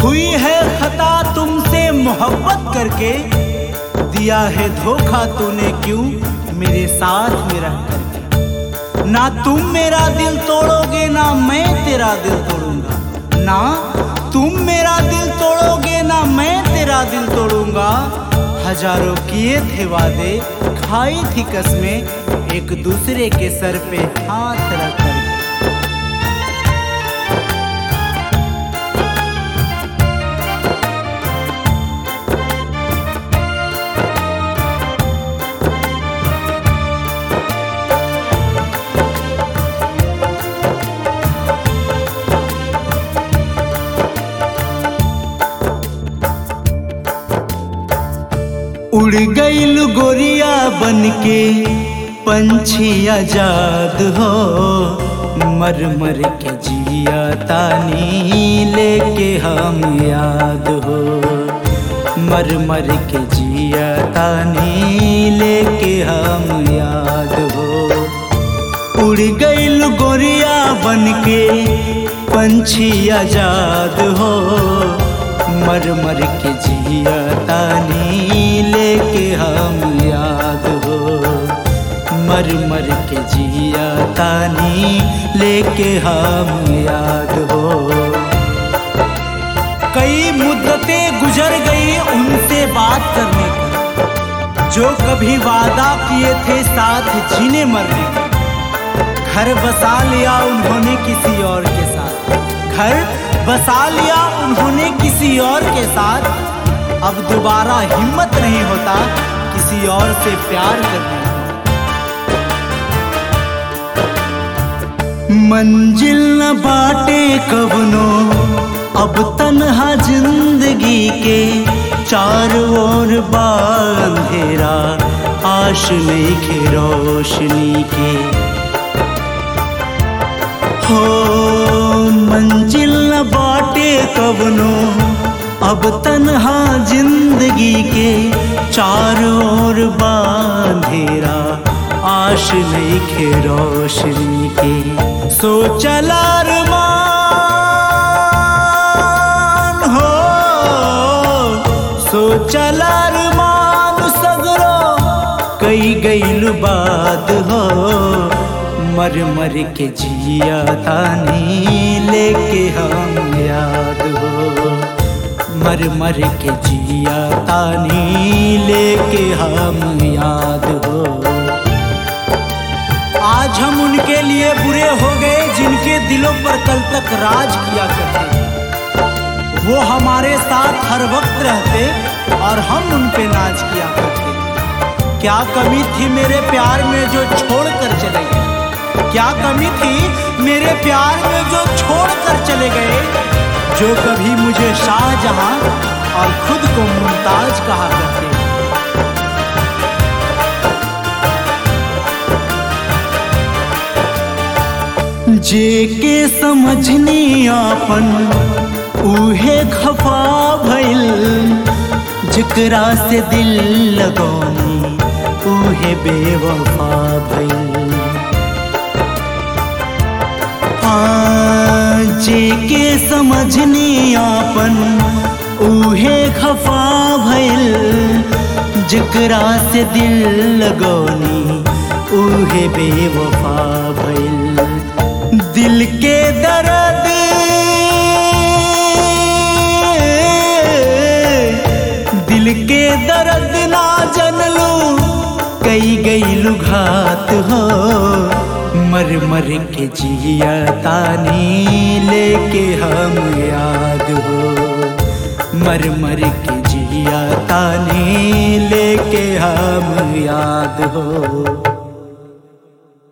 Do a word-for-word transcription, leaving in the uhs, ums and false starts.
हुई है खता तुमसे मोहब्बत करके, दिया है धोखा तूने क्यों मेरे साथ में रह करके। ना तुम मेरा दिल तोड़ोगे ना मैं तेरा दिल तोड़ूंगा, ना तुम मेरा दिल तोड़ोगे ना मैं तेरा दिल तोड़ूंगा। हजारों किए थे वादे, खाई थी कसमें, एक दूसरे के सर पे हाथ रख कर। उड़ गईल गोरिया बनके पंछी आजाद हो, मर मर के जिया तानी लेके हम याद हो। मर मर के जिया तानी लेके हम याद हो। उड़ गईल गोरिया बनके पंछी आजाद हो, मर मर के जिया तानी लेके हम याद हो। मर मर के जिया तानी लेके हम याद हो। कई मुद्दतें गुजर गई उनसे बात करने की, जो कभी वादा किए थे साथ जीने मरने का। घर बसा लिया उन्होंने किसी और के साथ, घर बसा लिया उन्होंने किसी और के साथ। अब दोबारा हिम्मत नहीं होता किसी और से प्यार करने का। मंजिल न बाटे कवनो अब तन्हा जिंदगी के, चारों ओर बा अंधेरा आश नइखे रोशनी के। हो मंजिल न बाटे कवनो अब तन्हा जिंदगी के, चारों ओर बा अंधेरा आश नइखे रोशनी के। सोचल अरमान हो, सोचल अरमान सगरो कई गईल बात हो। मर मर के जिया तानी लेके हम याद हो। मर मर के जिया तानी लेके हम याद हो। आज हम उनके लिए बुरे हो गए जिनके दिलों पर कल तक राज किया करते। वो हमारे साथ हर वक्त रहते और हम उन पे नाज किया करते। क्या कमी थी मेरे प्यार में जो छोड़ कर चले गए, क्या कमी थी मेरे प्यार में जो छोड़ कर चले गए। जो कभी मुझे शाहजहां और खुद को मुमताज कहा करते। जेके समझनी आपन उहे खफा भइल, जिकरा से दिल लगौनी उहे बेवफा भइल। हाँ जेके समझनी आपन उहे खफा भइल, जिकरा से दिल लगौनी उहे बेवफा भइल। दिल के दर्द दिल के दर्द ना जनलू कई गईलू घात हो। मर मर के जिया तानी लेके हम याद हो। मर मर के जिया तानी लेके हम याद हो।